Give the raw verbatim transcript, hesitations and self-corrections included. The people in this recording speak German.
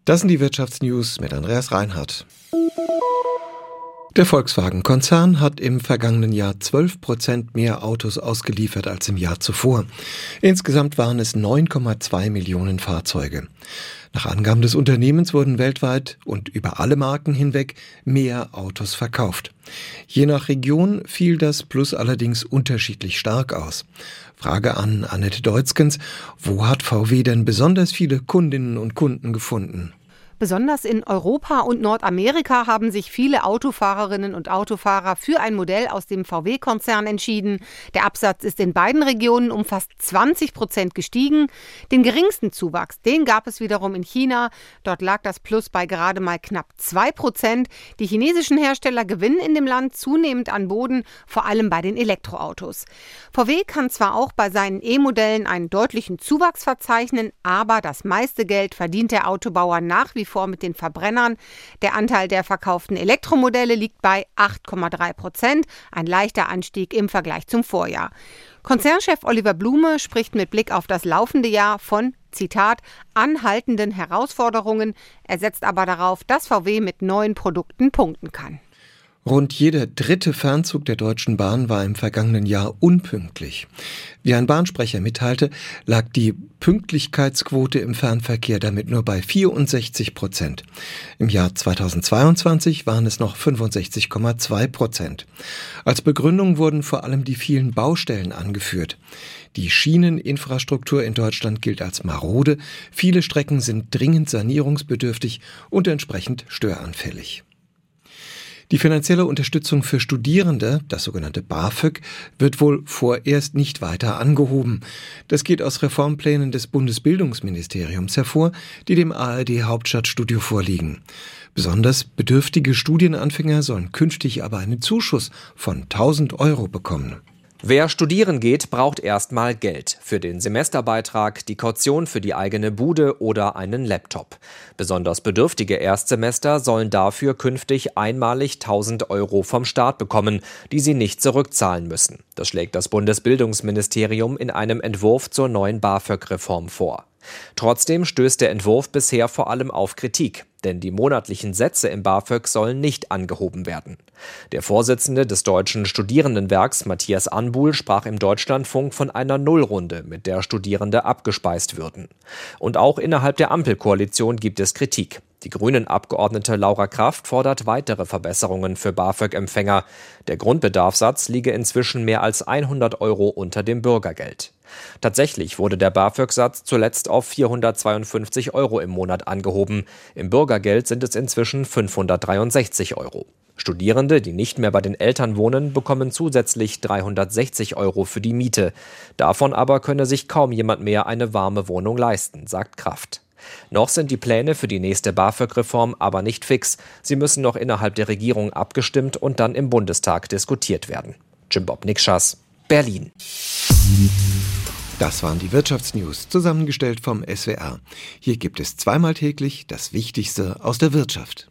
Das sind die Wirtschaftsnews mit Andreas Reinhardt. Der Volkswagen-Konzern hat im vergangenen Jahr zwölf Prozent mehr Autos ausgeliefert als im Jahr zuvor. Insgesamt waren es neun Komma zwei Millionen Fahrzeuge. Nach Angaben des Unternehmens wurden weltweit und über alle Marken hinweg mehr Autos verkauft. Je nach Region fiel das Plus allerdings unterschiedlich stark aus. Frage an Annette Deutzgens: Wo hat V W denn besonders viele Kundinnen und Kunden gefunden? Besonders in Europa und Nordamerika haben sich viele Autofahrerinnen und Autofahrer für ein Modell aus dem V W-Konzern entschieden. Der Absatz ist in beiden Regionen um fast zwanzig Prozent gestiegen. Den geringsten Zuwachs, den gab es wiederum in China. Dort lag das Plus bei gerade mal knapp zwei Prozent. Die chinesischen Hersteller gewinnen in dem Land zunehmend an Boden, vor allem bei den Elektroautos. V W kann zwar auch bei seinen E-Modellen einen deutlichen Zuwachs verzeichnen, aber das meiste Geld verdient der Autobauer nach wie vor vor mit den Verbrennern. Der Anteil der verkauften Elektromodelle liegt bei acht Komma drei Prozent, ein leichter Anstieg im Vergleich zum Vorjahr. Konzernchef Oliver Blume spricht mit Blick auf das laufende Jahr von, Zitat, anhaltenden Herausforderungen. Er setzt aber darauf, dass V W mit neuen Produkten punkten kann. Rund jeder dritte Fernzug der Deutschen Bahn war im vergangenen Jahr unpünktlich. Wie ein Bahnsprecher mitteilte, lag die Pünktlichkeitsquote im Fernverkehr damit nur bei vierundsechzig Prozent. Im Jahr zweitausendzweiundzwanzig waren es noch fünfundsechzig Komma zwei Prozent. Als Begründung wurden vor allem die vielen Baustellen angeführt. Die Schieneninfrastruktur in Deutschland gilt als marode. Viele Strecken sind dringend sanierungsbedürftig und entsprechend störanfällig. Die finanzielle Unterstützung für Studierende, das sogenannte BAföG, wird wohl vorerst nicht weiter angehoben. Das geht aus Reformplänen des Bundesbildungsministeriums hervor, die dem A R D-Hauptstadtstudio vorliegen. Besonders bedürftige Studienanfänger sollen künftig aber einen Zuschuss von tausend Euro bekommen. Wer studieren geht, braucht erstmal Geld für den Semesterbeitrag, die Kaution für die eigene Bude oder einen Laptop. Besonders bedürftige Erstsemester sollen dafür künftig einmalig tausend Euro vom Staat bekommen, die sie nicht zurückzahlen müssen. Das schlägt das Bundesbildungsministerium in einem Entwurf zur neuen BAföG-Reform vor. Trotzdem stößt der Entwurf bisher vor allem auf Kritik, denn die monatlichen Sätze im BAföG sollen nicht angehoben werden. Der Vorsitzende des Deutschen Studierendenwerks, Matthias Anbuhl, sprach im Deutschlandfunk von einer Nullrunde, mit der Studierende abgespeist würden. Und auch innerhalb der Ampelkoalition gibt es Kritik. Die Grünen-Abgeordnete Laura Kraft fordert weitere Verbesserungen für BAföG-Empfänger. Der Grundbedarfssatz liege inzwischen mehr als hundert Euro unter dem Bürgergeld. Tatsächlich wurde der BAföG-Satz zuletzt auf vierhundertzweiundfünfzig Euro im Monat angehoben. Im Bürgergeld sind es inzwischen fünfhundertdreiundsechzig Euro. Studierende, die nicht mehr bei den Eltern wohnen, bekommen zusätzlich dreihundertsechzig Euro für die Miete. Davon aber könne sich kaum jemand mehr eine warme Wohnung leisten, sagt Kraft. Noch sind die Pläne für die nächste BAföG-Reform aber nicht fix. Sie müssen noch innerhalb der Regierung abgestimmt und dann im Bundestag diskutiert werden. Jim Bob Nikschas, Berlin. Das waren die Wirtschaftsnews, zusammengestellt vom S W R. Hier gibt es zweimal täglich das Wichtigste aus der Wirtschaft.